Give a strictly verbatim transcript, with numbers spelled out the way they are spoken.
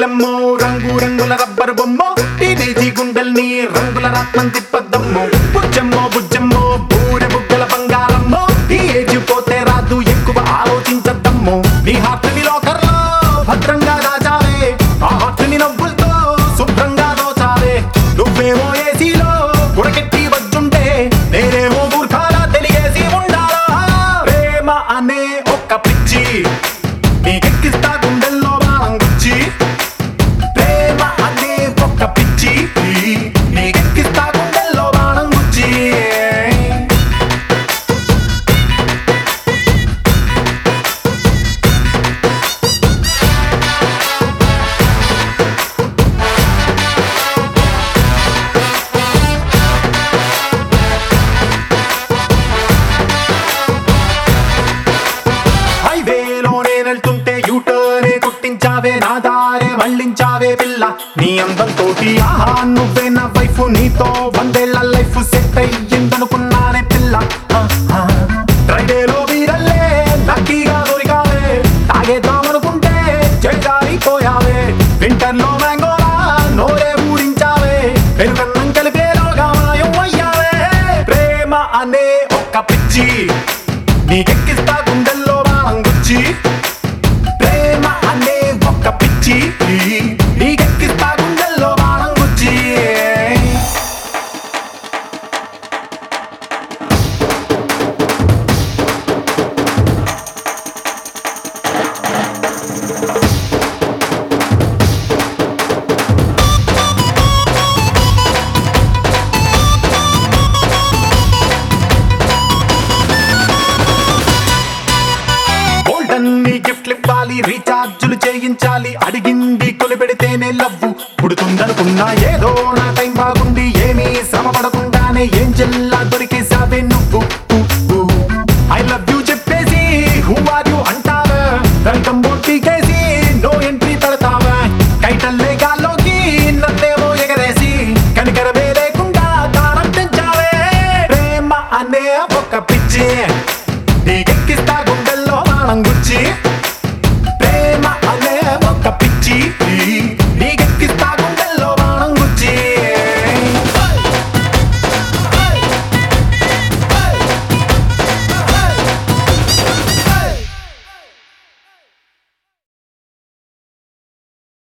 బుజ్జమ్మో రంగు రంగుల రబ్బరు బొమ్మో టీనేజీ గుండెల్ని రంగుల రత్నం తిప్పద్దమ్మో బుజ్జమ్మో బుజ్జమ్మో బూరె బుగ్గల బంగారమ్మో ఈ ఏజ్ పోతే రాదు ఎక్కువ ఆలోచించద్దమ్మో నీ హార్ట్ని లోకర్లో భద్రంగా దాచావే ఆ హార్ట్ని నవ్వులతో శుభ్రంగా దోచావే నువ్వేమో ఏసీలో ఉడకెట్టి వచ్చుంటే నేనేమో మూర్ఖాలా తెలియసి ఉండాలా ప్రేమ అనే ఒక్క పిచ్చి నీకెక్కిస్తా గుండెల్లో బాణం గుచ్చి ప్రేమ అనే ఒక్క పిచ్చి నీకెక్కిస్తా గుండెల్లో బాణం గుచ్చి వెళ్తుంటే యూటర్నే కుట్టించావే నా దారే మళ్ళించావే పిల్ల నీ అందంతోటి ఆహా నువ్వే నా వైఫ్ నీతో వందేళ్ల లైఫ్ సెట్ అయ్యిందనుకున్నానే పిల్ల ఫ్రైడేలో వీరల్లే లక్కీగా దొరికావే తాగేద్దామనుకుంటే చెడిపోయావే వింటర్ లో మ్యాంగోలా నోరే ఊడించావే పెరుగన్నం కలిపేలోగా మాయం అయ్యావే ప్రేమ అనే ఒక్క పిచ్చి నీకెక్కిస్తా గుండెల్లో బాణం గుచ్చి ప్రేమ అనే ఒక్క పిచ్చి నీకెక్కిస్తా గుండెల్లో బాణం గుచ్చి గిఫ్ట్లు ఇవ్వాలి రీఛార్జులు చేయించాలి అడిగింది కొలిపెడితేనే లవ్వు పుడుతుందనుకున్నా ఏదో నా టైం బాగుండి ఏమీ శ్రమ పడకుండానే ఏం చెల్లా